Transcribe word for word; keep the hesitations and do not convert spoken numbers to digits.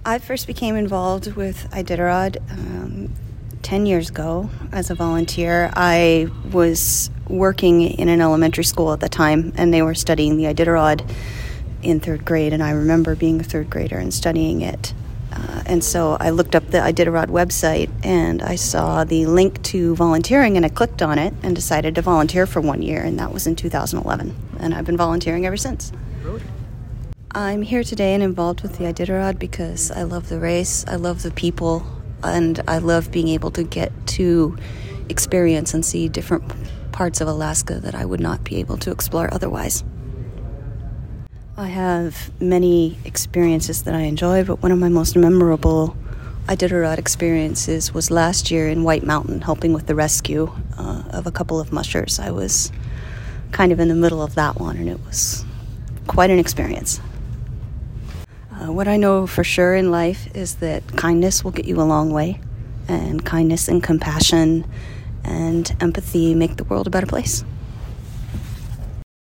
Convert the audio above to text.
I first became involved with Iditarod um, ten years ago as a volunteer. I was working in an elementary school at the time, and they were studying the Iditarod in third grade, and I remember being a third grader and studying it. Uh, and so I looked up the Iditarod website, and I saw the link to volunteering, and I clicked on it and decided to volunteer for one year, and that was in two thousand eleven. And I've been volunteering ever since. Really? I'm here today and involved with the Iditarod because I love the race, I love the people, and I love being able to get to experience and see different parts of Alaska that I would not be able to explore otherwise. I have many experiences that I enjoy, but one of my most memorable Iditarod experiences was last year in White Mountain, helping with the rescue uh, of a couple of mushers. I was kind of in the middle of that one, and it was quite an experience. Uh, what I know for sure in life is that kindness will get you a long way, and kindness and compassion and empathy make the world a better place.